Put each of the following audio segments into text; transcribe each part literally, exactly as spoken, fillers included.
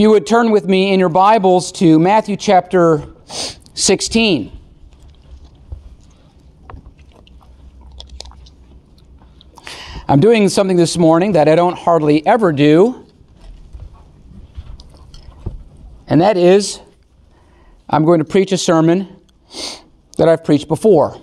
you would turn with me in your Bibles to Matthew chapter sixteen. I'm doing something this morning that I don't hardly ever do, and that is I'm going to preach a sermon that I've preached before.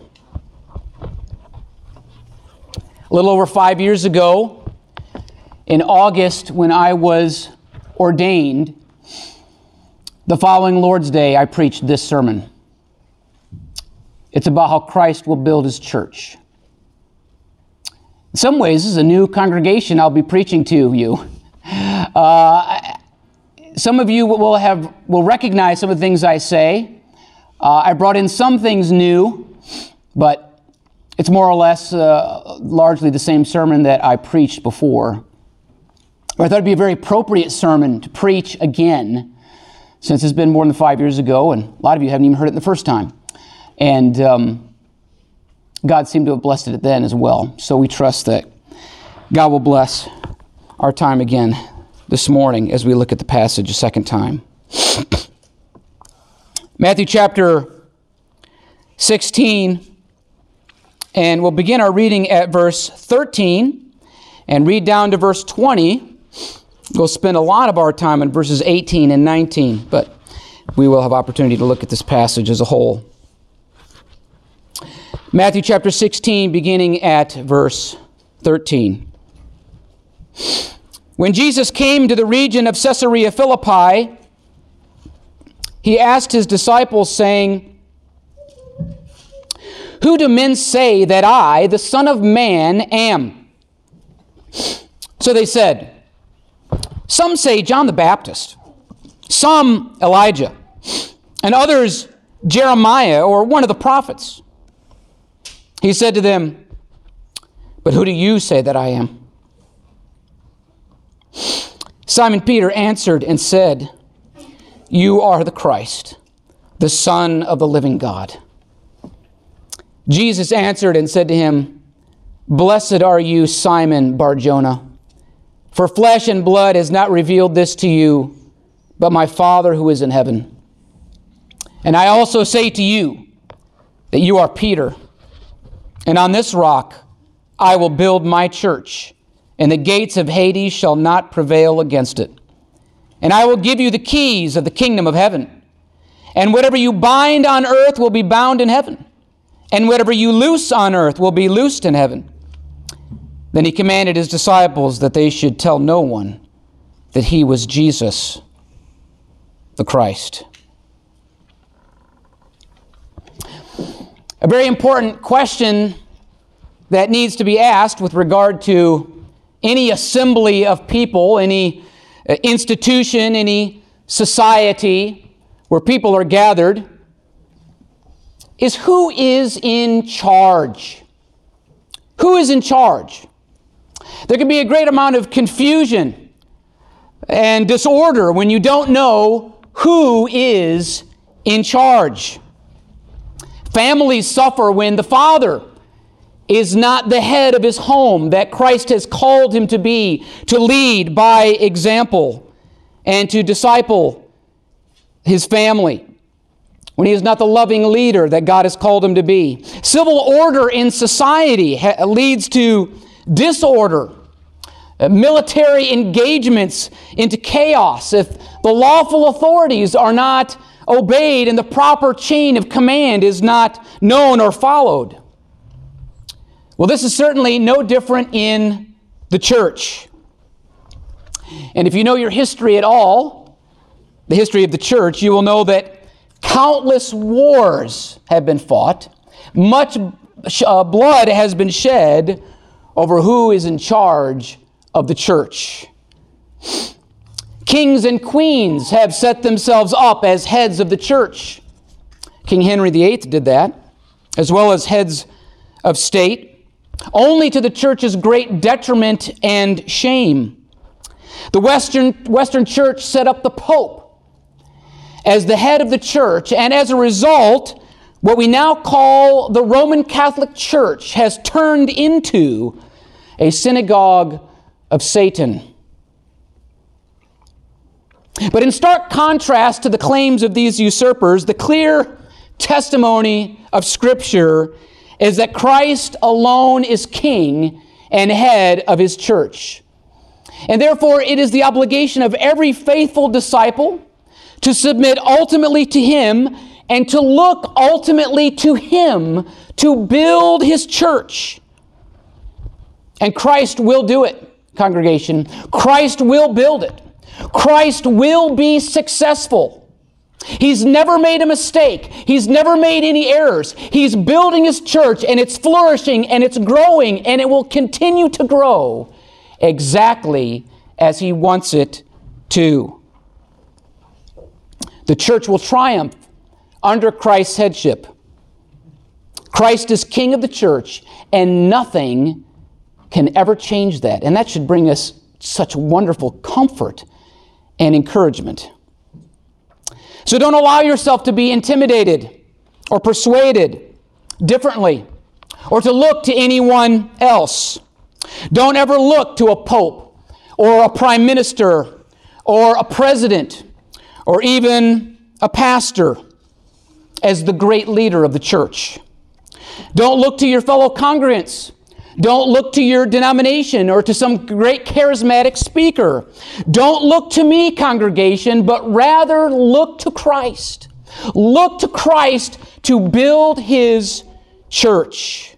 A little over five years ago, in August, when I was ordained, the following Lord's Day, I preached this sermon. It's about how Christ will build His church. In some ways, this is a new congregation I'll be preaching to you. Uh, some of you will have will recognize some of the things I say. Uh, I brought in some things new, but it's more or less uh, largely the same sermon that I preached before. But I thought it'd be a very appropriate sermon to preach again, since it's been more than five years ago, and a lot of you haven't even heard it the first time. And um, God seemed to have blessed it then as well. So we trust that God will bless our time again this morning as we look at the passage a second time. Matthew chapter sixteen, and we'll begin our reading at verse thirteen and read down to verse twenty. We'll spend a lot of our time in verses eighteen and nineteen, but we will have opportunity to look at this passage as a whole. Matthew chapter sixteen, beginning at verse thirteen. When Jesus came to the region of Caesarea Philippi, He asked His disciples, saying, "Who do men say that I, the Son of Man, am?" So they said, "Some say John the Baptist, some Elijah, and others Jeremiah or one of the prophets." He said to them, "But who do you say that I am?" Simon Peter answered and said, "You are the Christ, the Son of the living God." Jesus answered and said to him, "Blessed are you, Simon Bar-Jonah, for flesh and blood has not revealed this to you, but my Father who is in heaven. And I also say to you that you are Peter, and on this rock I will build my church, and the gates of Hades shall not prevail against it. And I will give you the keys of the kingdom of heaven. And whatever you bind on earth will be bound in heaven, and whatever you loose on earth will be loosed in heaven." Then He commanded His disciples that they should tell no one that He was Jesus the Christ. A very important question that needs to be asked with regard to any assembly of people, any institution, any society where people are gathered, is who is in charge? Who is in charge? There can be a great amount of confusion and disorder when you don't know who is in charge. Families suffer when the father is not the head of his home that Christ has called him to be, to lead by example and to disciple his family, when he is not the loving leader that God has called him to be. Civil order in society ha- leads to disorder, uh, military engagements into chaos if the lawful authorities are not obeyed and the proper chain of command is not known or followed. Well, this is certainly no different in the church. And if you know your history at all, the history of the church, you will know that countless wars have been fought. Much uh, blood has been shed over who is in charge of the church. Kings and queens have set themselves up as heads of the church. King Henry the Eighth did that, as well as heads of state, only to the church's great detriment and shame. The Western, Western church set up the Pope as the head of the church, and as a result, what we now call the Roman Catholic Church has turned into a synagogue of Satan. But in stark contrast to the claims of these usurpers, the clear testimony of Scripture is that Christ alone is King and head of His church. And therefore, it is the obligation of every faithful disciple to submit ultimately to Him and to look ultimately to Him to build His church. And Christ will do it, congregation. Christ will build it. Christ will be successful. He's never made a mistake. He's never made any errors. He's building His church, and it's flourishing, and it's growing, and it will continue to grow exactly as He wants it to. The church will triumph under Christ's headship. Christ is King of the church, and nothing can ever change that. And that should bring us such wonderful comfort and encouragement. So don't allow yourself to be intimidated or persuaded differently or to look to anyone else. Don't ever look to a pope or a prime minister or a president or even a pastor as the great leader of the church. Don't look to your fellow congregants. Don't look to your denomination or to some great charismatic speaker. Don't look to me, congregation, but rather look to Christ. Look to Christ to build His church.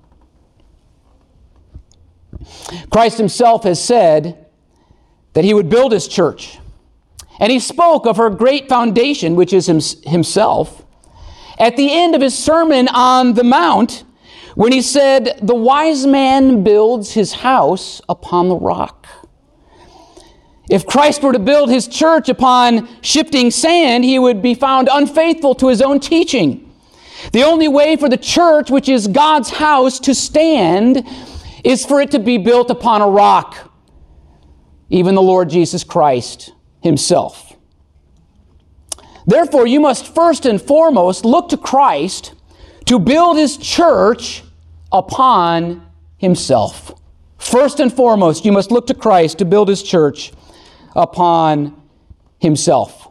Christ Himself has said that He would build His church. And He spoke of her great foundation, which is Himself, at the end of His Sermon on the Mount, when He said, "The wise man builds his house upon the rock." If Christ were to build His church upon shifting sand, He would be found unfaithful to His own teaching. The only way for the church, which is God's house, to stand is for it to be built upon a rock, even the Lord Jesus Christ Himself. Therefore, you must first and foremost look to Christ to build His church upon Himself. First and foremost, you must look to Christ to build His church upon Himself.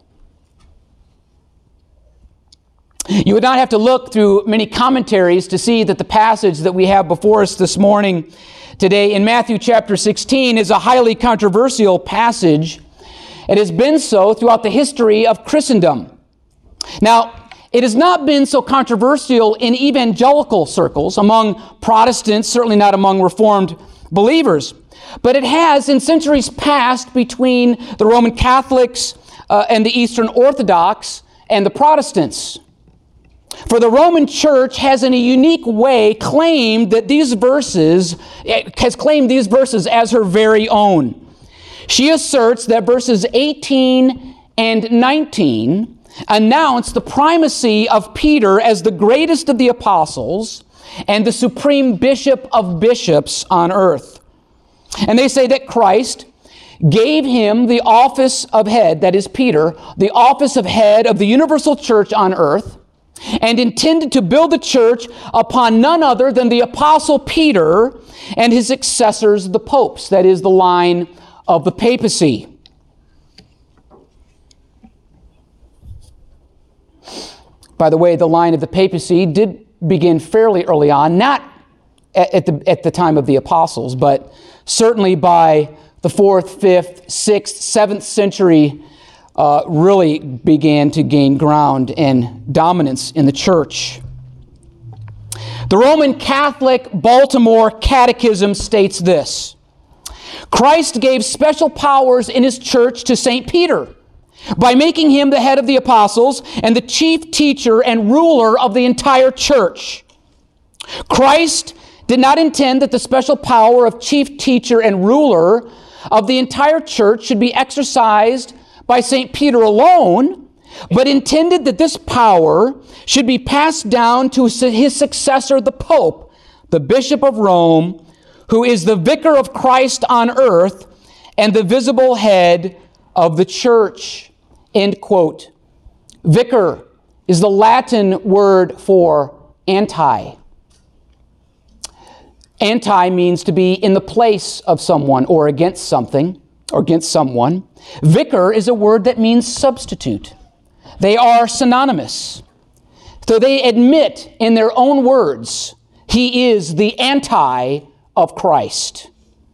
You would not have to look through many commentaries to see that the passage that we have before us this morning today in Matthew chapter sixteen is a highly controversial passage. It has been so throughout the history of Christendom. Now, it has not been so controversial in evangelical circles, among Protestants, certainly not among Reformed believers. But it has in centuries past between the Roman Catholics uh, and the Eastern Orthodox and the Protestants. For the Roman Church has in a unique way claimed that these verses, has claimed these verses as her very own. She asserts that verses eighteen and nineteen announce the primacy of Peter as the greatest of the apostles and the supreme bishop of bishops on earth. And they say that Christ gave him the office of head, that is Peter, the office of head of the universal church on earth, and intended to build the church upon none other than the apostle Peter and his successors, the popes, that is the line of the papacy. By the way, the line of the papacy did begin fairly early on, not at the, at the time of the apostles, but certainly by the fourth, fifth, sixth, seventh century uh, really began to gain ground and dominance in the church. The Roman Catholic Baltimore Catechism states this: Christ gave special powers in His church to Saint Peter, by making him the head of the apostles and the chief teacher and ruler of the entire church. Christ did not intend that the special power of chief teacher and ruler of the entire church should be exercised by Saint Peter alone, but intended that this power should be passed down to his successor, the Pope, the Bishop of Rome, who is the vicar of Christ on earth and the visible head of the church. End quote. Vicar is the Latin word for anti. Anti means to be in the place of someone or against something. or against someone. Vicar is a word that means substitute. They are synonymous. So they admit in their own words, he is the anti of Christ.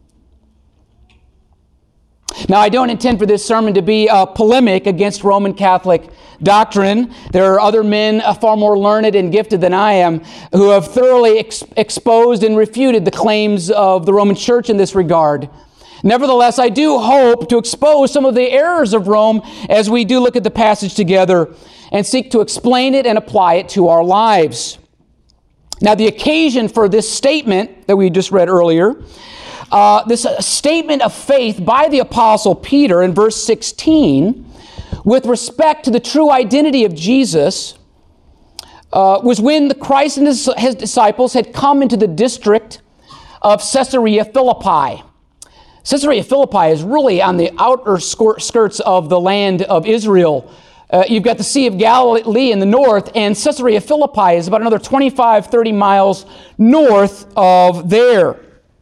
Now, I don't intend for this sermon to be a polemic against Roman Catholic doctrine. There are other men uh, far more learned and gifted than I am who have thoroughly ex- exposed and refuted the claims of the Roman Church in this regard. Nevertheless, I do hope to expose some of the errors of Rome as we do look at the passage together and seek to explain it and apply it to our lives. Now, the occasion for this statement that we just read earlier, uh, this uh, statement of faith by the Apostle Peter in verse sixteen, with respect to the true identity of Jesus, uh, was when the Christ and his, his disciples had come into the district of Caesarea Philippi. Caesarea Philippi is really on the outer skirts of the land of Israel. Uh, you've got the Sea of Galilee in the north, and Caesarea Philippi is about another twenty-five, thirty miles north of there.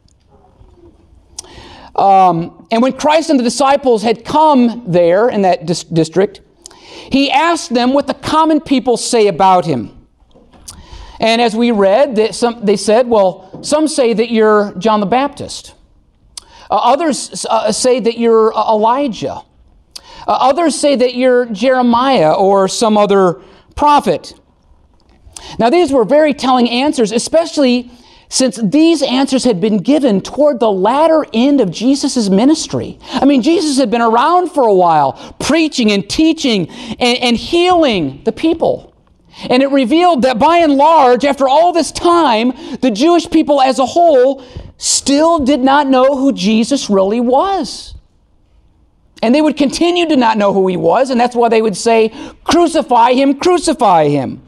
Um, and when Christ and the disciples had come there in that dis- district, he asked them what the common people say about him. And as we read, they, some, they said, well, some say that you're John the Baptist. Uh, others uh, say that you're uh, Elijah. Uh, others say that you're Jeremiah or some other prophet. Now, these were very telling answers, especially since these answers had been given toward the latter end of Jesus' ministry. I mean, Jesus had been around for a while, preaching and teaching and, and healing the people. And it revealed that by and large, after all this time, the Jewish people as a whole still did not know who Jesus really was. And they would continue to not know who he was, and that's why they would say, crucify him, crucify him.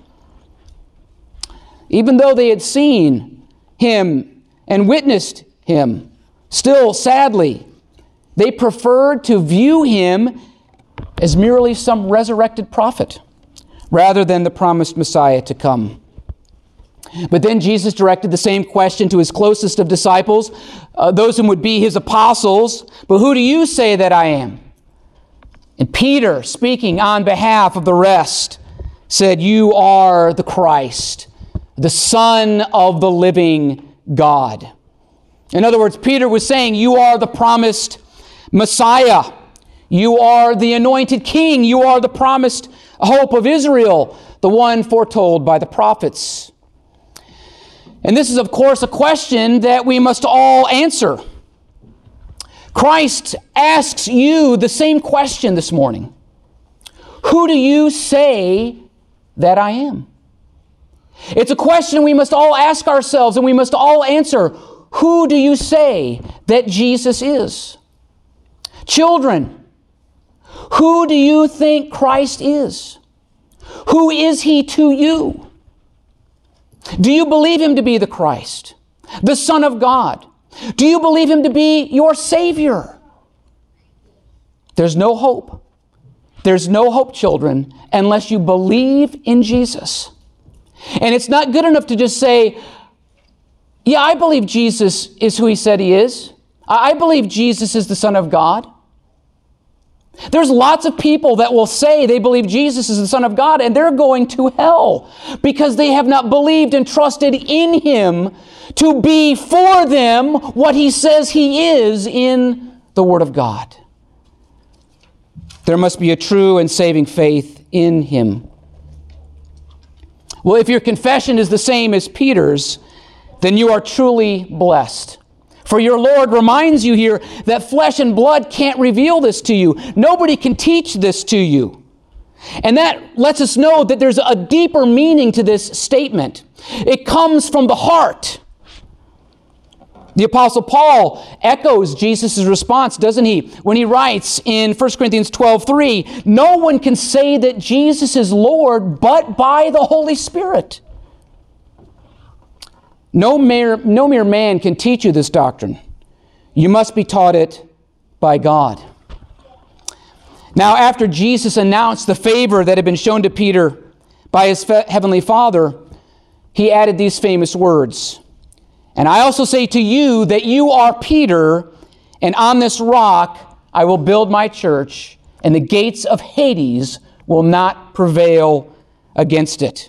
Even though they had seen him and witnessed him, still, sadly, they preferred to view him as merely some resurrected prophet rather than the promised Messiah to come. But then Jesus directed the same question to his closest of disciples, uh, those who would be his apostles. But who do you say that I am? And Peter, speaking on behalf of the rest, said, you are the Christ, the Son of the living God. In other words, Peter was saying, you are the promised Messiah. You are the anointed king. You are the promised hope of Israel, the one foretold by the prophets. And this is, of course, a question that we must all answer. Christ asks you the same question this morning. Who do you say that I am? It's a question we must all ask ourselves, and we must all answer. Who do you say that Jesus is? Children, who do you think Christ is? Who is he to you? Do you believe him to be the Christ, the Son of God? Do you believe him to be your Savior? There's no hope. There's no hope, children, unless you believe in Jesus. And it's not good enough to just say, yeah, I believe Jesus is who he said he is. I believe Jesus is the Son of God. There's lots of people that will say they believe Jesus is the Son of God, and they're going to hell because they have not believed and trusted in him to be for them what he says he is in the Word of God. There must be a true and saving faith in him. Well, if your confession is the same as Peter's, then you are truly blessed. For your Lord reminds you here that flesh and blood can't reveal this to you. Nobody can teach this to you. And that lets us know that there's a deeper meaning to this statement. It comes from the heart. The Apostle Paul echoes Jesus' response, doesn't he? When he writes in First Corinthians twelve three, no one can say that Jesus is Lord but by the Holy Spirit. No mere, no mere man can teach you this doctrine. You must be taught it by God. Now, after Jesus announced the favor that had been shown to Peter by his heavenly Father, he added these famous words. And I also say to you that you are Peter, and on this rock I will build my church, and the gates of Hades will not prevail against it.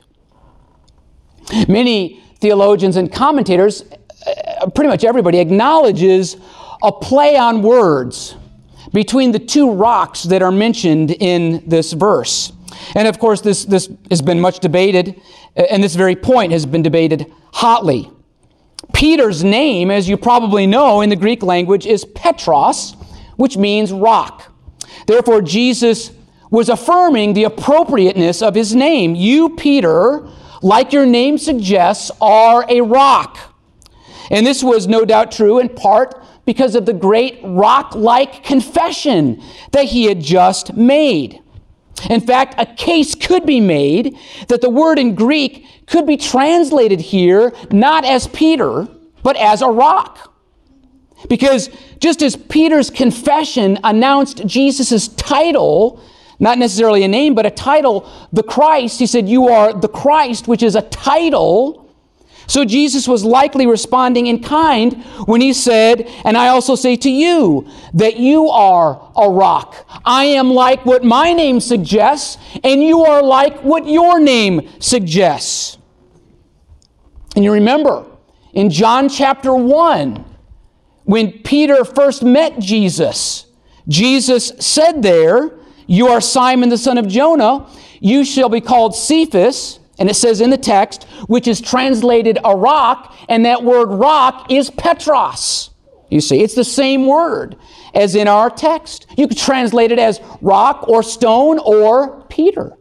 Many theologians and commentators, pretty much everybody, acknowledges a play on words between the two rocks that are mentioned in this verse. And of course, this, this has been much debated, and this very point has been debated hotly. Peter's name, as you probably know in the Greek language, is Petros, which means rock. Therefore, Jesus was affirming the appropriateness of his name. You, Peter, like your name suggests, are a rock. And this was no doubt true in part because of the great rock-like confession that he had just made. In fact, a case could be made that the word in Greek could be translated here not as Peter, but as a rock. Because just as Peter's confession announced Jesus' title, not necessarily a name, but a title, the Christ, he said, you are the Christ, which is a title. So Jesus was likely responding in kind when he said, and I also say to you, that you are a rock. I am like what my name suggests, and you are like what your name suggests. And you remember, in John chapter one, when Peter first met Jesus, Jesus said there, you are Simon the son of Jonah, you shall be called Cephas, and it says in the text, which is translated a rock, and that word rock is Petros. You see, it's the same word as in our text. You could translate it as rock or stone or Peter.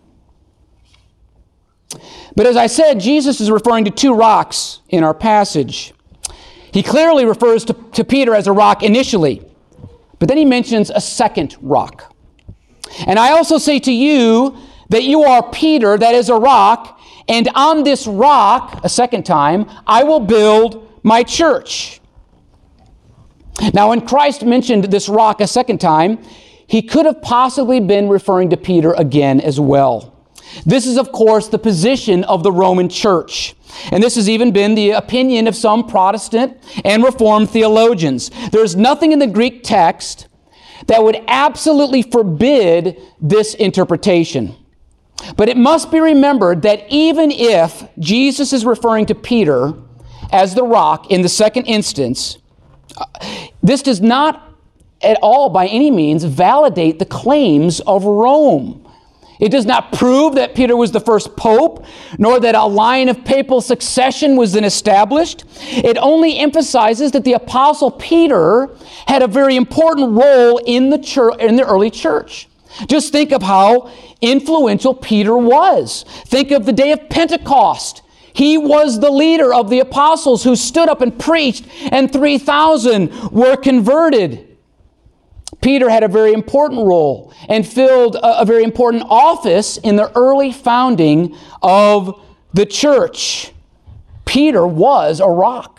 But as I said, Jesus is referring to two rocks in our passage. He clearly refers to, to Peter as a rock initially, but then he mentions a second rock. And I also say to you that you are Peter, that is a rock, and on this rock, a second time, I will build my church. Now, when Christ mentioned this rock a second time, he could have possibly been referring to Peter again as well. This is, of course, the position of the Roman Church. And this has even been the opinion of some Protestant and Reformed theologians. There's nothing in the Greek text that would absolutely forbid this interpretation. But it must be remembered that even if Jesus is referring to Peter as the rock in the second instance, this does not at all by any means validate the claims of Rome. It does not prove that Peter was the first pope, nor that a line of papal succession was then established. It only emphasizes that the apostle Peter had a very important role in the church, in the early church. Just think of how influential Peter was. Think of the day of Pentecost. He was the leader of the apostles who stood up and preached, and three thousand were converted. Peter had a very important role and filled a, a very important office in the early founding of the church. Peter was a rock.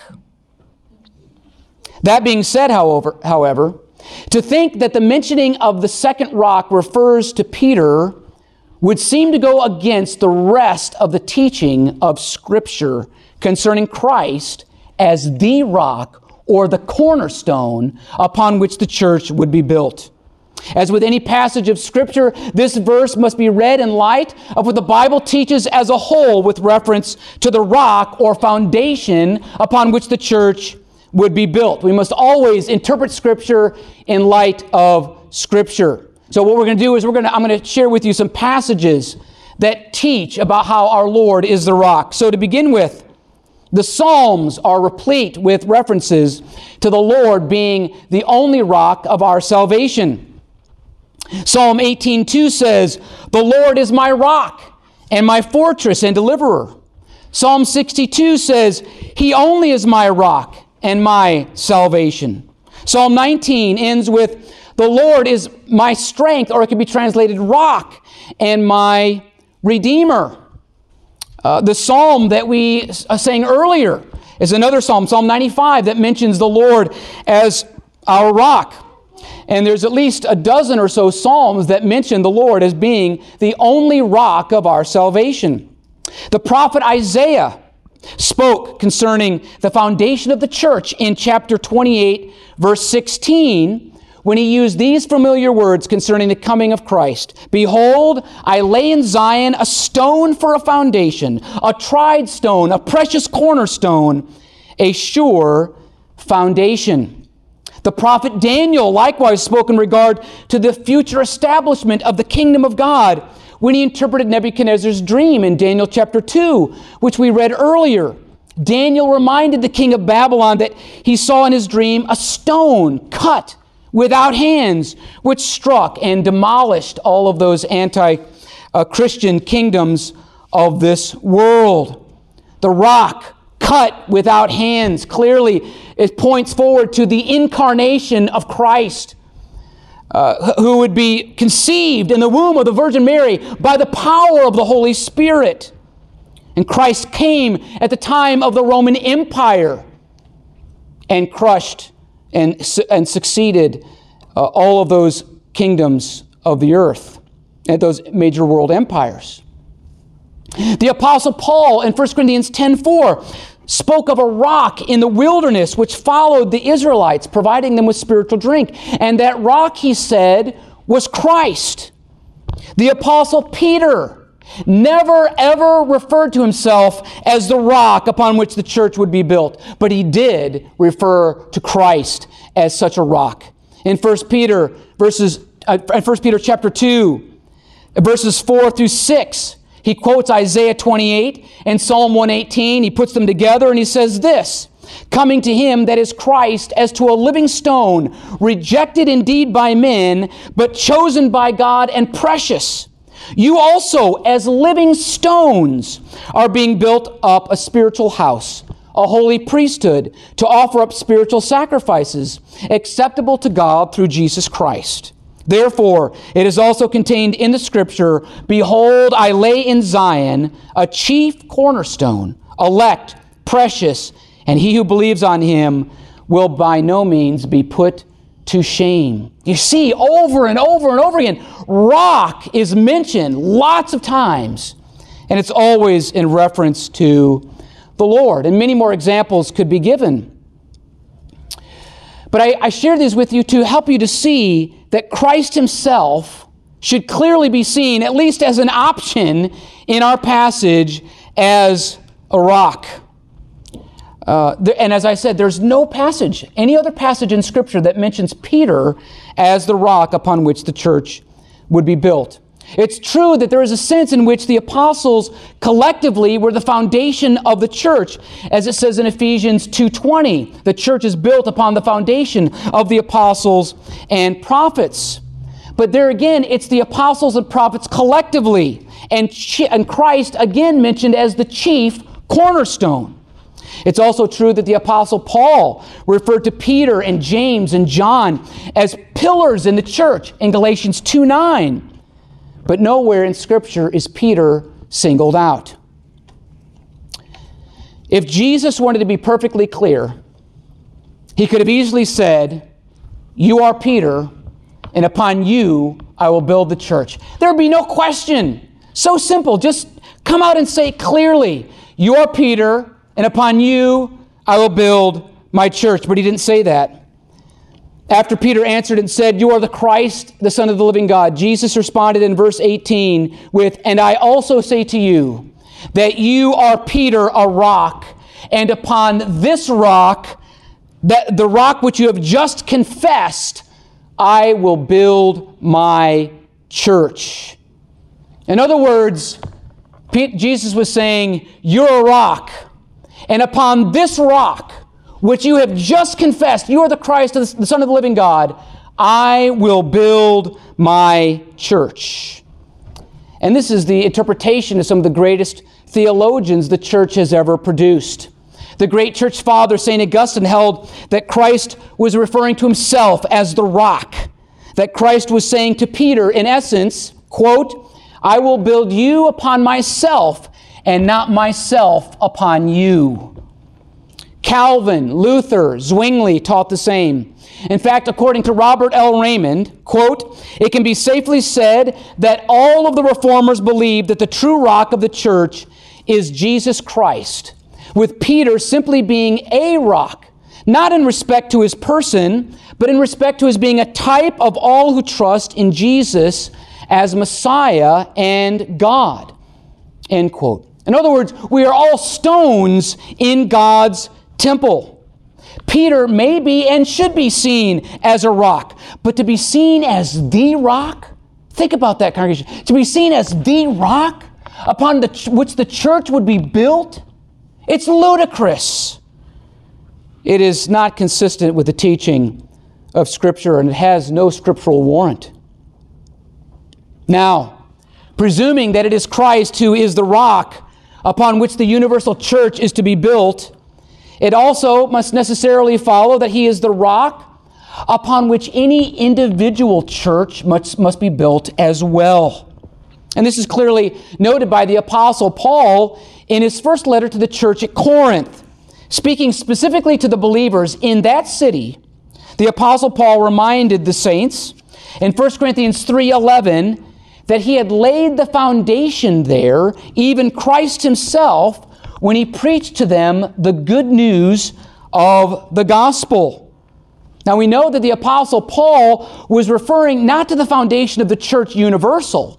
That being said, however, however, to think that the mentioning of the second rock refers to Peter would seem to go against the rest of the teaching of Scripture concerning Christ as the rock or the cornerstone upon which the church would be built. As with any passage of Scripture, this verse must be read in light of what the Bible teaches as a whole with reference to the rock or foundation upon which the church would be built. We must always interpret Scripture in light of Scripture. So what we're going to do is we're going to, I'm going to share with you some passages that teach about how our Lord is the rock. So to begin with, the Psalms are replete with references to the Lord being the only rock of our salvation. Psalm eighteen two says, "The Lord is my rock and my fortress and deliverer." Psalm sixty-two says, "He only is my rock and my salvation." Psalm nineteen ends with, "The Lord is my strength," or it can be translated rock, "and my redeemer." Uh, the psalm that we uh, sang earlier is another psalm, Psalm ninety-five, that mentions the Lord as our rock. And there's at least a dozen or so psalms that mention the Lord as being the only rock of our salvation. The prophet Isaiah spoke concerning the foundation of the church in chapter twenty-eight, verse sixteen, when he used these familiar words concerning the coming of Christ. Behold, I lay in Zion a stone for a foundation, a tried stone, a precious cornerstone, a sure foundation. The prophet Daniel likewise spoke in regard to the future establishment of the kingdom of God when he interpreted Nebuchadnezzar's dream in Daniel chapter two, which we read earlier. Daniel reminded the king of Babylon that he saw in his dream a stone cut without hands, which struck and demolished all of those anti-Christian kingdoms of this world. The rock cut without hands clearly it points forward to the incarnation of Christ, uh, who would be conceived in the womb of the Virgin Mary by the power of the Holy Spirit. And Christ came at the time of the Roman Empire and crushed and, and succeeded uh, all of those kingdoms of the earth and those major world empires. The Apostle Paul in First Corinthians ten four spoke of a rock in the wilderness which followed the Israelites, providing them with spiritual drink. And that rock, he said, was Christ. The Apostle Peter never ever referred to himself as the rock upon which the church would be built, but he did refer to Christ as such a rock. In First Peter verses uh, First Peter chapter two, verses four through six, he quotes Isaiah twenty-eight and Psalm one eighteen. He puts them together and he says this: coming to him, that is Christ, as to a living stone, rejected indeed by men, but chosen by God and precious. You also, as living stones, are being built up a spiritual house, a holy priesthood, to offer up spiritual sacrifices, acceptable to God through Jesus Christ. Therefore, it is also contained in the Scripture, behold, I lay in Zion a chief cornerstone, elect, precious, and he who believes on him will by no means be put to shame. You see, over and over and over again, rock is mentioned lots of times, and it's always in reference to the Lord. And many more examples could be given. But I, I share these with you to help you to see that Christ himself should clearly be seen, at least as an option in our passage, as a rock. Uh, th- and as I said, there's no passage, any other passage in Scripture that mentions Peter as the rock upon which the church would be built. It's true that there is a sense in which the apostles collectively were the foundation of the church. As it says in Ephesians two twenty, the church is built upon the foundation of the apostles and prophets. But there again, it's the apostles and prophets collectively, and, chi- and Christ again mentioned as the chief cornerstone. It's also true that the Apostle Paul referred to Peter and James and John as pillars in the church in Galatians two nine. But nowhere in Scripture is Peter singled out. If Jesus wanted to be perfectly clear, he could have easily said, "You are Peter, and upon you I will build the church." There would be no question. So simple. Just come out and say clearly, "You are Peter, and upon you I will build my church." But he didn't say that. After Peter answered and said, "You are the Christ, the Son of the living God," Jesus responded in verse eighteen with, "And I also say to you that you are Peter, a rock, and upon this rock, that the rock which you have just confessed, I will build my church." In other words, Jesus was saying, you're a rock, and upon this rock, which you have just confessed, you are the Christ, the Son of the living God, I will build my church. And this is the interpretation of some of the greatest theologians the church has ever produced. The great church father, Saint Augustine, held that Christ was referring to himself as the rock, that Christ was saying to Peter, in essence, quote, "I will build you upon myself, and not myself upon you." Calvin, Luther, Zwingli taught the same. In fact, according to Robert L. Raymond, quote, "It can be safely said that all of the reformers believe that the true rock of the church is Jesus Christ, with Peter simply being a rock, not in respect to his person, but in respect to his being a type of all who trust in Jesus as Messiah and God. End quote. In other words, we are all stones in God's temple. Peter may be and should be seen as a rock, but to be seen as the rock? Think about that, congregation. To be seen as the rock upon the ch- which the church would be built? It's ludicrous. It is not consistent with the teaching of Scripture, and it has no scriptural warrant. Now, presuming that it is Christ who is the rock upon which the universal church is to be built, it also must necessarily follow that he is the rock upon which any individual church must, must be built as well. And this is clearly noted by the Apostle Paul in his first letter to the church at Corinth. Speaking specifically to the believers in that city, the Apostle Paul reminded the saints in First Corinthians three eleven that he had laid the foundation there, even Christ himself, when he preached to them the good news of the gospel. Now we know that the Apostle Paul was referring not to the foundation of the church universal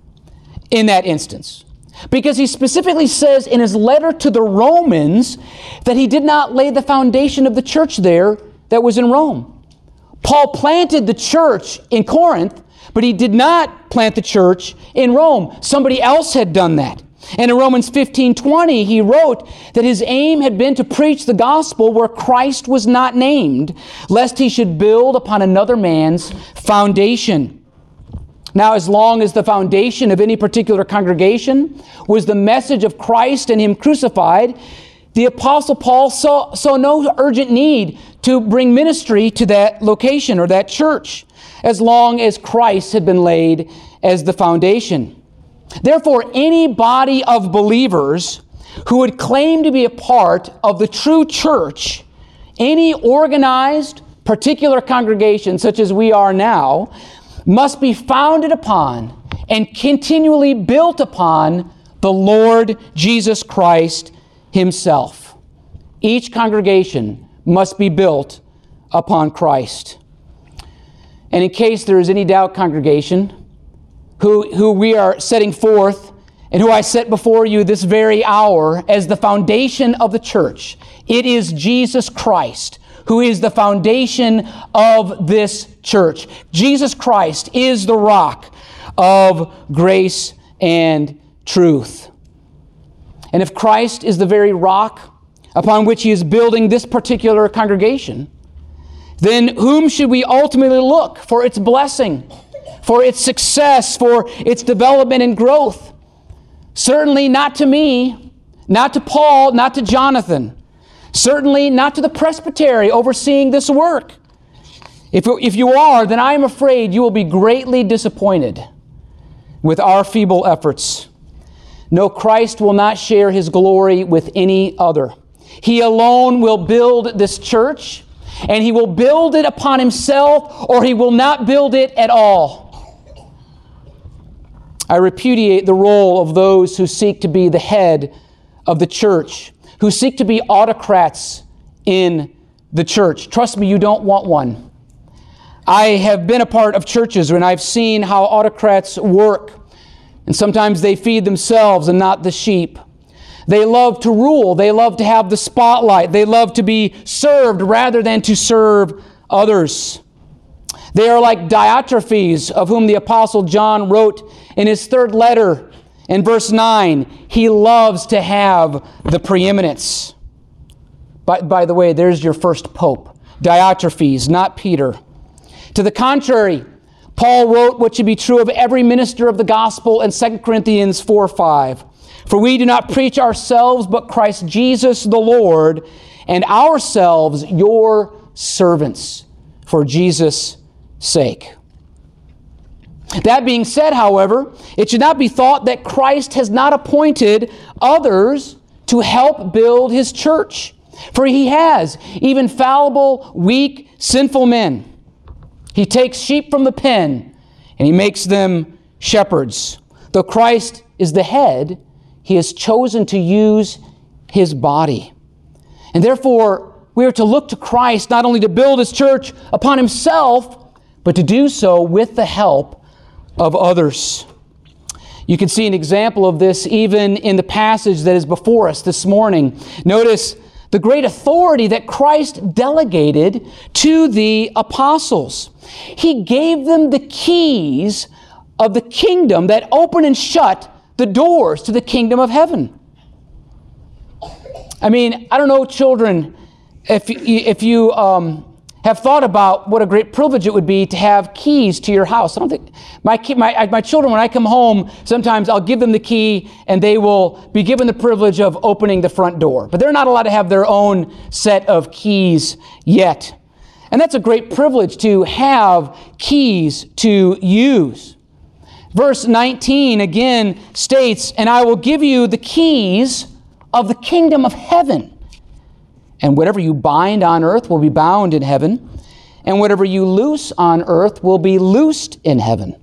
in that instance, because he specifically says in his letter to the Romans that he did not lay the foundation of the church there that was in Rome. Paul planted the church in Corinth, but he did not plant the church in Rome. Somebody else had done that. And in Romans fifteen twenty, he wrote that his aim had been to preach the gospel where Christ was not named, lest he should build upon another man's foundation. Now, as long as the foundation of any particular congregation was the message of Christ and him crucified, the Apostle Paul saw, saw no urgent need to bring ministry to that location or that church, as long as Christ had been laid as the foundation. Therefore, any body of believers who would claim to be a part of the true church, any organized particular congregation such as we are now, must be founded upon and continually built upon the Lord Jesus Christ himself. Each congregation must be built upon Christ. And in case there is any doubt, congregation, who, who we are setting forth and who I set before you this very hour as the foundation of the church, it is Jesus Christ who is the foundation of this church. Jesus Christ is the rock of grace and truth. And if Christ is the very rock upon which he is building this particular congregation, then whom should we ultimately look for its blessing, for its success, for its development and growth? Certainly not to me, not to Paul, not to Jonathan. Certainly not to the presbytery overseeing this work. If, if you are, then I am afraid you will be greatly disappointed with our feeble efforts. No, Christ will not share his glory with any other. He alone will build this church, and he will build it upon himself, or he will not build it at all. I repudiate the role of those who seek to be the head of the church, who seek to be autocrats in the church. Trust me, you don't want one. I have been a part of churches and I've seen how autocrats work. And sometimes they feed themselves and not the sheep. They love to rule. They love to have the spotlight. They love to be served rather than to serve others. They are like Diotrephes, of whom the Apostle John wrote in his third letter in verse nine. He loves to have the preeminence. By, by the way, there's your first pope, Diotrephes, not Peter. To the contrary, Paul wrote what should be true of every minister of the gospel in Second Corinthians four five. For we do not preach ourselves, but Christ Jesus the Lord, and ourselves your servants, for Jesus' sake. That being said, however, it should not be thought that Christ has not appointed others to help build his church. For he has, even fallible, weak, sinful men. He takes sheep from the pen, and he makes them shepherds. Though Christ is the head, he has chosen to use his body. And therefore, we are to look to Christ not only to build His church upon Himself, but to do so with the help of others. You can see an example of this even in the passage that is before us this morning. Notice the great authority that Christ delegated to the apostles. He gave them the keys of the kingdom that open and shut the doors to the kingdom of heaven. I mean, I don't know, children, if you, if you um, have thought about what a great privilege it would be to have keys to your house. I don't think my key, my my children, when I come home, sometimes I'll give them the key and they will be given the privilege of opening the front door. But they're not allowed to have their own set of keys yet. And that's a great privilege to have keys to use. Verse nineteen again states, "And I will give you the keys of the kingdom of heaven. And whatever you bind on earth will be bound in heaven, and whatever you loose on earth will be loosed in heaven."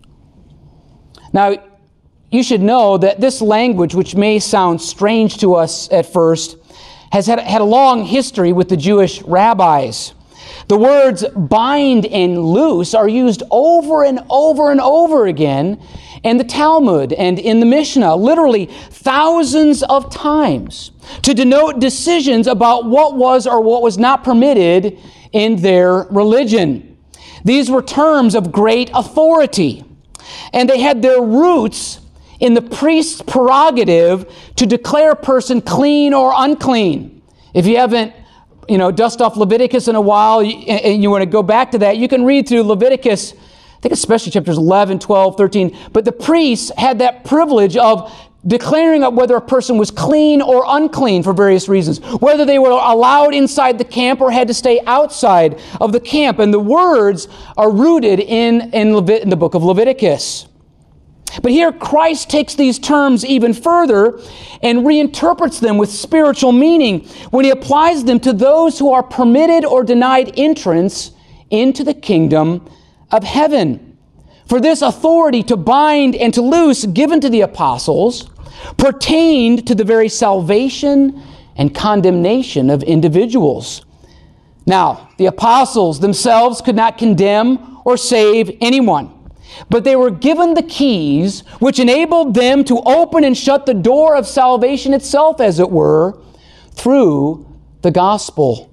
Now, you should know that this language, which may sound strange to us at first, has had, had a long history with the Jewish rabbis. The words bind and loose are used over and over and over again in the Talmud and in the Mishnah, literally thousands of times, to denote decisions about what was or what was not permitted in their religion. These were terms of great authority, and they had their roots in the priest's prerogative to declare a person clean or unclean. If you haven't you know, dust off Leviticus in a while, and you want to go back to that, you can read through Leviticus, I think especially chapters eleven, twelve, thirteen, but the priests had that privilege of declaring up whether a person was clean or unclean for various reasons, whether they were allowed inside the camp or had to stay outside of the camp. And the words are rooted in, in, Levit- in the book of Leviticus. But here Christ takes these terms even further and reinterprets them with spiritual meaning when He applies them to those who are permitted or denied entrance into the kingdom of heaven. For this authority to bind and to loose given to the apostles pertained to the very salvation and condemnation of individuals. Now, the apostles themselves could not condemn or save anyone, but they were given the keys which enabled them to open and shut the door of salvation itself, as it were, through the gospel.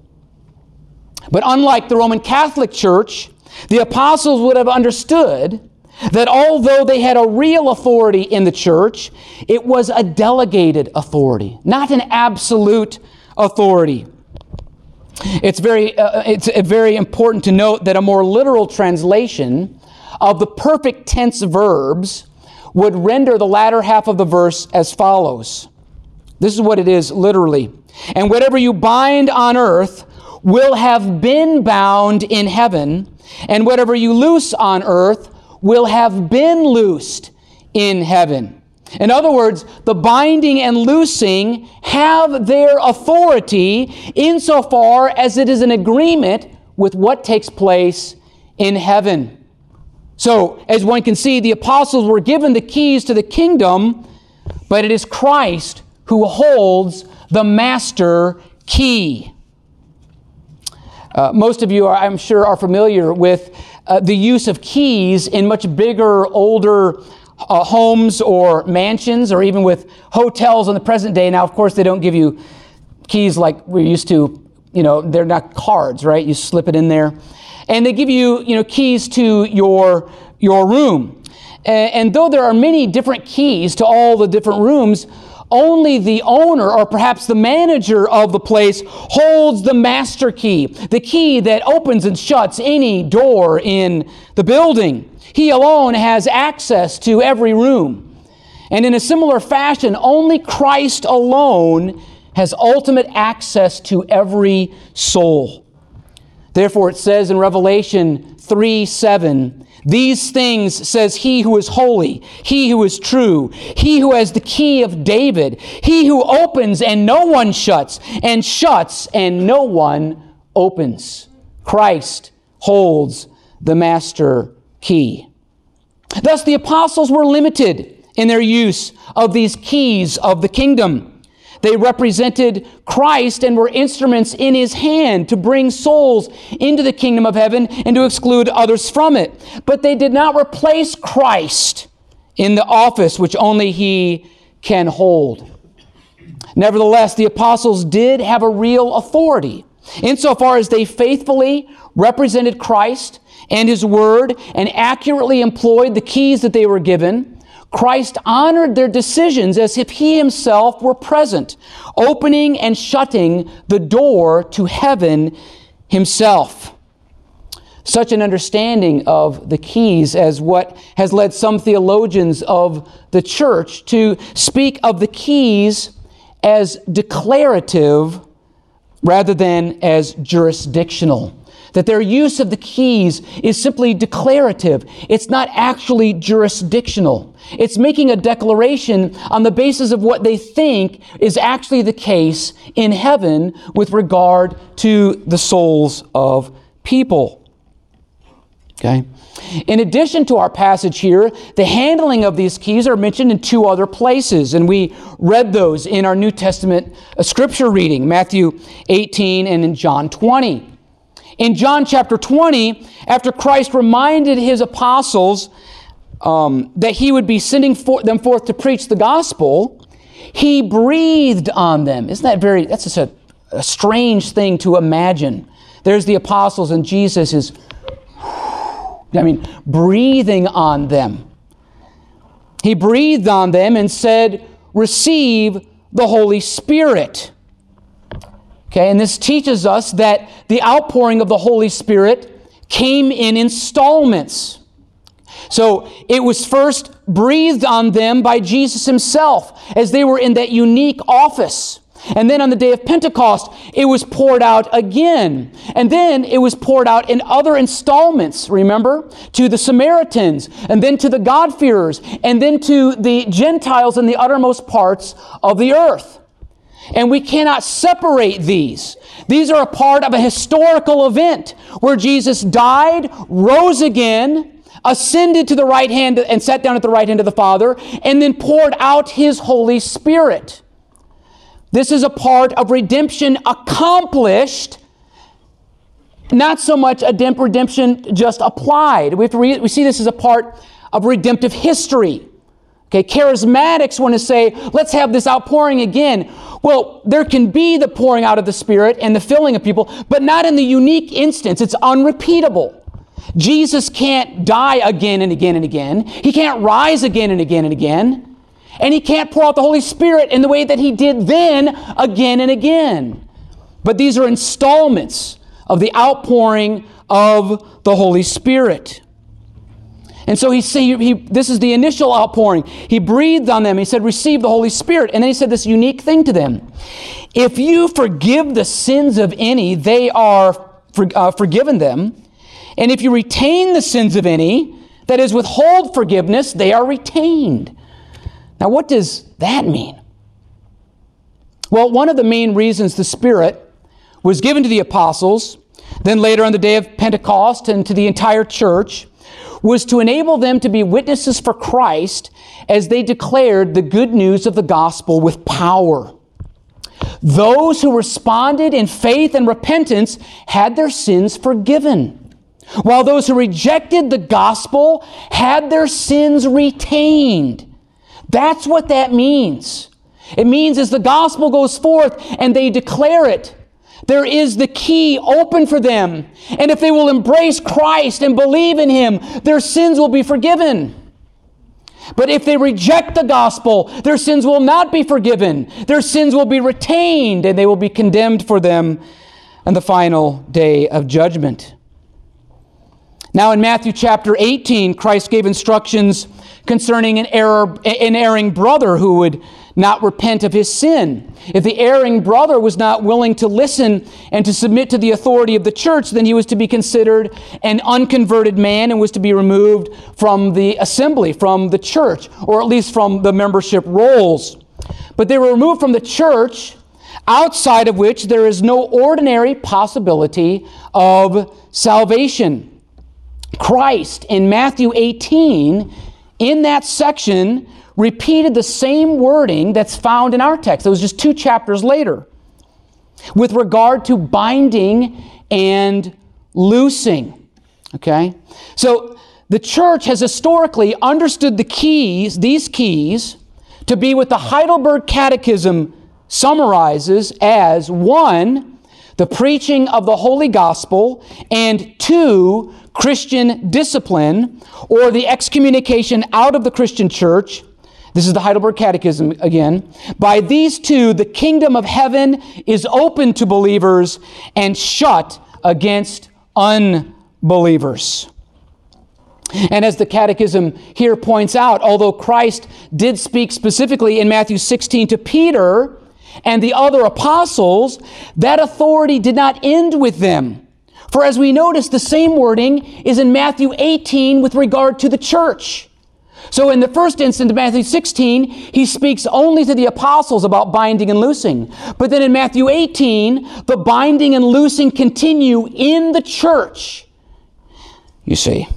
But unlike the Roman Catholic Church, the apostles would have understood that although they had a real authority in the church, it was a delegated authority, not an absolute authority. It's very, uh, it's very important to note that a more literal translation of the perfect tense verbs would render the latter half of the verse as follows. This is what it is literally. "And whatever you bind on earth will have been bound in heaven, and whatever you loose on earth will have been loosed in heaven." In other words, the binding and loosing have their authority insofar as it is an agreement with what takes place in heaven. So, as one can see, the apostles were given the keys to the kingdom, but it is Christ who holds the master key. Uh, most of you, are, I'm sure, are familiar with uh, the use of keys in much bigger, older uh, homes or mansions, or even with hotels in the present day. Now, of course, they don't give you keys like we're used to. You know, they're not cards, right? You slip it in there. And they give you, you know, keys to your, your room. And, and though there are many different keys to all the different rooms, only the owner, or perhaps the manager of the place, holds the master key, the key that opens and shuts any door in the building. He alone has access to every room. And in a similar fashion, only Christ alone has ultimate access to every soul. Therefore, it says in Revelation three seven, "These things says He who is holy, He who is true, He who has the key of David, He who opens and no one shuts, and shuts and no one opens." Christ holds the master key. Thus, the apostles were limited in their use of these keys of the kingdom. They represented Christ and were instruments in his hand to bring souls into the kingdom of heaven and to exclude others from it. But they did not replace Christ in the office which only he can hold. Nevertheless, the apostles did have a real authority insofar as they faithfully represented Christ and his word and accurately employed the keys that they were given. Christ honored their decisions as if he himself were present, opening and shutting the door to heaven himself. Such an understanding of the keys as what has led some theologians of the church to speak of the keys as declarative rather than as jurisdictional. That their use of the keys is simply declarative. It's not actually jurisdictional. It's making a declaration on the basis of what they think is actually the case in heaven with regard to the souls of people. Okay. In addition to our passage here, the handling of these keys are mentioned in two other places, and we read those in our New Testament scripture reading, Matthew eighteen and in John twenty. In John chapter twenty, after Christ reminded his apostles um, that he would be sending for them forth to preach the gospel, he breathed on them. Isn't that very, that's just a, a strange thing to imagine. There's the apostles and Jesus is I mean, breathing on them. He breathed on them and said, receive the Holy Spirit. Okay, and this teaches us that the outpouring of the Holy Spirit came in installments. So it was first breathed on them by Jesus himself as they were in that unique office. And then on the day of Pentecost, it was poured out again. And then it was poured out in other installments, remember? To the Samaritans, and then to the God-fearers, and then to the Gentiles in the uttermost parts of the earth. And we cannot separate these. These are a part of a historical event where Jesus died, rose again, ascended to the right hand and sat down at the right hand of the Father, and then poured out his Holy Spirit. This is a part of redemption accomplished, not so much a redemption just applied. We have to re- we see this as a part of redemptive history. Okay, charismatics want to say, let's have this outpouring again. Well, there can be the pouring out of the Spirit and the filling of people, but not in the unique instance. It's unrepeatable. Jesus can't die again and again and again. He can't rise again and again and again. And he can't pour out the Holy Spirit in the way that he did then again and again. But these are installments of the outpouring of the Holy Spirit. And so he, he this is the initial outpouring. He breathed on them. He said, receive the Holy Spirit. And then he said this unique thing to them. If you forgive the sins of any, they are for, uh, forgiven them. And if you retain the sins of any, that is, withhold forgiveness, they are retained. Now, what does that mean? Well, one of the main reasons the Spirit was given to the apostles, then later on the day of Pentecost and to the entire church, was to enable them to be witnesses for Christ as they declared the good news of the gospel with power. Those who responded in faith and repentance had their sins forgiven, while those who rejected the gospel had their sins retained. That's what that means. It means as the gospel goes forth and they declare it, there is the key open for them. And if they will embrace Christ and believe in him, their sins will be forgiven. But if they reject the gospel, their sins will not be forgiven. Their sins will be retained and they will be condemned for them on the final day of judgment. Now in Matthew chapter eighteen, Christ gave instructions concerning an error, an erring brother who would not repent of his sin. If the erring brother was not willing to listen and to submit to the authority of the church, then he was to be considered an unconverted man and was to be removed from the assembly, from the church, or at least from the membership rolls. But they were removed from the church, outside of which there is no ordinary possibility of salvation. Christ in Matthew eighteen, in that section, repeated the same wording that's found in our text. It was just two chapters later with regard to binding and loosing. Okay? So the church has historically understood the keys, these keys, to be what the Heidelberg Catechism summarizes as, one, the preaching of the Holy Gospel, and two, Christian discipline, or the excommunication out of the Christian church. This is the Heidelberg Catechism again. By these two, the kingdom of heaven is open to believers and shut against unbelievers. And as the Catechism here points out, although Christ did speak specifically in Matthew sixteen to Peter and the other apostles, that authority did not end with them. For as we notice, the same wording is in Matthew eighteen with regard to the church. So in the first instance, in Matthew sixteen, he speaks only to the apostles about binding and loosing. But then in Matthew eighteen, the binding and loosing continue in the church. You see.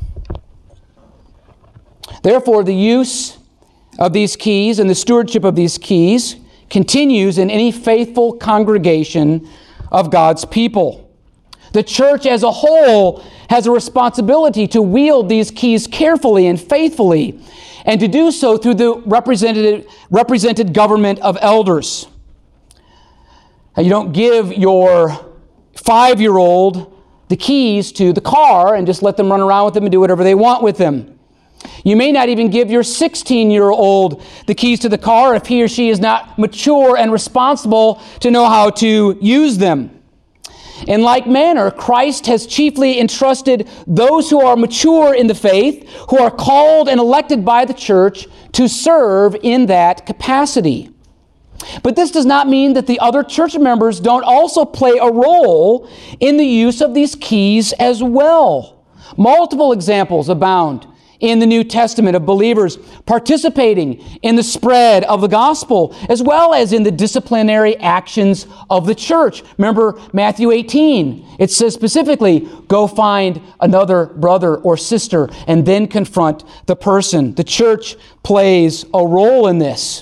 Therefore, the use of these keys and the stewardship of these keys continues in any faithful congregation of God's people. The church as a whole has a responsibility to wield these keys carefully and faithfully, and to do so through the represented, represented government of elders. Now, you don't give your five-year-old the keys to the car and just let them run around with them and do whatever they want with them. You may not even give your sixteen-year-old the keys to the car if he or she is not mature and responsible to know how to use them. In like manner, Christ has chiefly entrusted those who are mature in the faith, who are called and elected by the church, to serve in that capacity. But this does not mean that the other church members don't also play a role in the use of these keys as well. Multiple examples abound in the New Testament of believers participating in the spread of the gospel, as well as in the disciplinary actions of the church. Remember Matthew eighteen. It says specifically, go find another brother or sister and then confront the person. The church plays a role in this.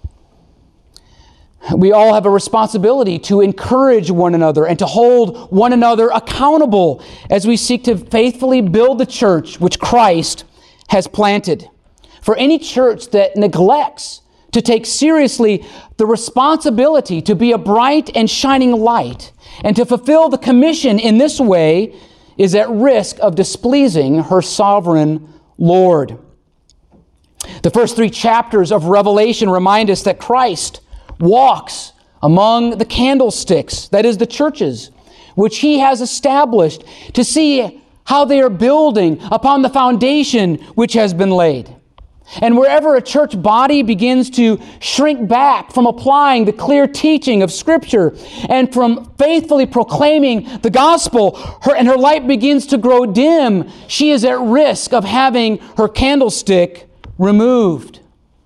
We all have a responsibility to encourage one another and to hold one another accountable as we seek to faithfully build the church which Christ has planted. For any church that neglects to take seriously the responsibility to be a bright and shining light and to fulfill the commission in this way is at risk of displeasing her sovereign Lord. The first three chapters of Revelation remind us that Christ walks among the candlesticks, that is the churches, which he has established, to see how they are building upon the foundation which has been laid. And wherever a church body begins to shrink back from applying the clear teaching of Scripture and from faithfully proclaiming the gospel, her, and her light begins to grow dim, she is at risk of having her candlestick removed.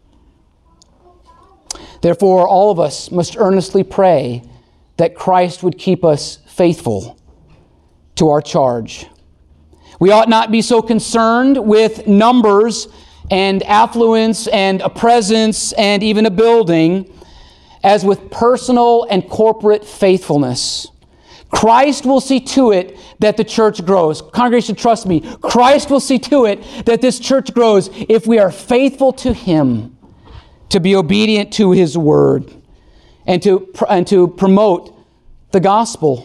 Therefore, all of us must earnestly pray that Christ would keep us faithful to our charge. We ought not be so concerned with numbers and affluence and a presence and even a building as with personal and corporate faithfulness. Christ will see to it that the church grows. Congregation, trust me, Christ will see to it that this church grows if we are faithful to Him, to be obedient to His word, and to, and to promote the gospel.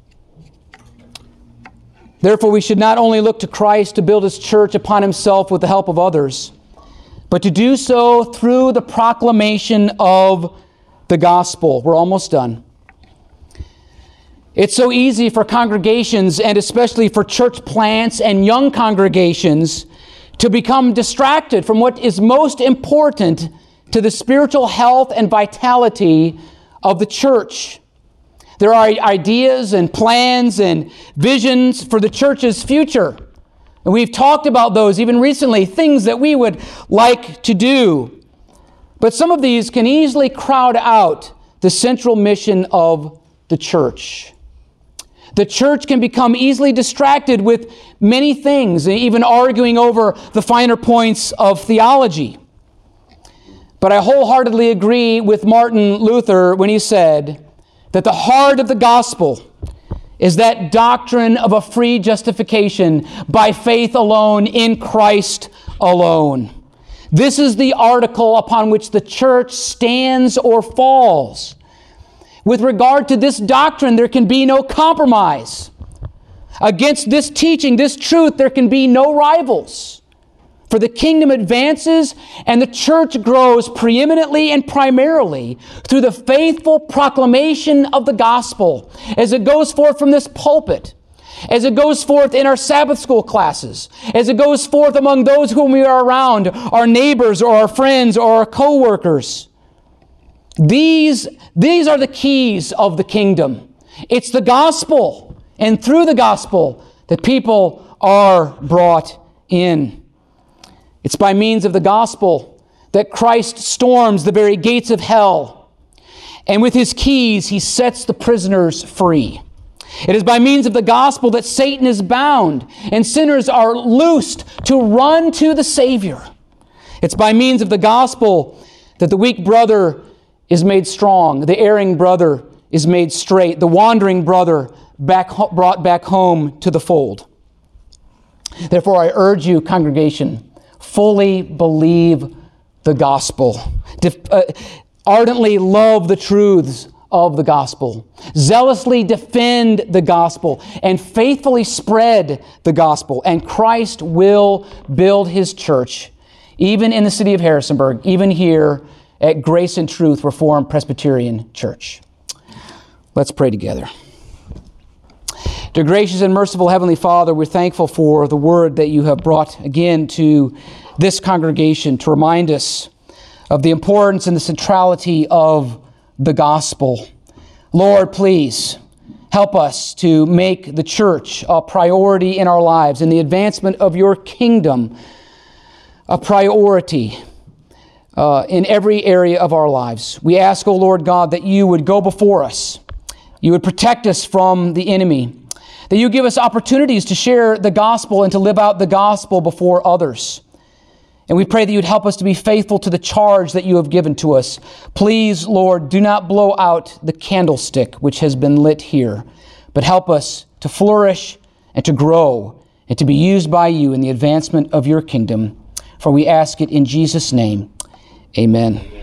Therefore, we should not only look to Christ to build His church upon Himself with the help of others, but to do so through the proclamation of the gospel. We're almost done. It's so easy for congregations, and especially for church plants and young congregations, to become distracted from what is most important to the spiritual health and vitality of the church. There are ideas and plans and visions for the church's future. And we've talked about those even recently, things that we would like to do. But some of these can easily crowd out the central mission of the church. The church can become easily distracted with many things, even arguing over the finer points of theology. But I wholeheartedly agree with Martin Luther when he said that the heart of the gospel is that doctrine of a free justification by faith alone, in Christ alone. This is the article upon which the church stands or falls. With regard to this doctrine, there can be no compromise. Against this teaching, this truth, there can be no rivals. For the kingdom advances and the church grows preeminently and primarily through the faithful proclamation of the gospel as it goes forth from this pulpit, as it goes forth in our Sabbath school classes, as it goes forth among those whom we are around, our neighbors or our friends or our co-workers. These, these are the keys of the kingdom. It's the gospel, and through the gospel that people are brought in. It's by means of the gospel that Christ storms the very gates of hell, and with his keys he sets the prisoners free. It is by means of the gospel that Satan is bound and sinners are loosed to run to the Savior. It's by means of the gospel that the weak brother is made strong, the erring brother is made straight, the wandering brother back, brought back home to the fold. Therefore, I urge you, congregation, fully believe the gospel. Def- uh, ardently love the truths of the gospel. Zealously defend the gospel and faithfully spread the gospel. And Christ will build his church, even in the city of Harrisonburg, even here at Grace and Truth Reformed Presbyterian Church. Let's pray together. Dear gracious and merciful Heavenly Father, we're thankful for the word that you have brought again to this congregation to remind us of the importance and the centrality of the gospel. Lord, please help us to make the church a priority in our lives and the advancement of your kingdom a priority uh, in every area of our lives. We ask, O Lord God, that you would go before us. You would protect us from the enemy. That you give us opportunities to share the gospel and to live out the gospel before others. And we pray that you'd help us to be faithful to the charge that you have given to us. Please, Lord, do not blow out the candlestick which has been lit here, but help us to flourish and to grow and to be used by you in the advancement of your kingdom. For we ask it in Jesus' name. Amen.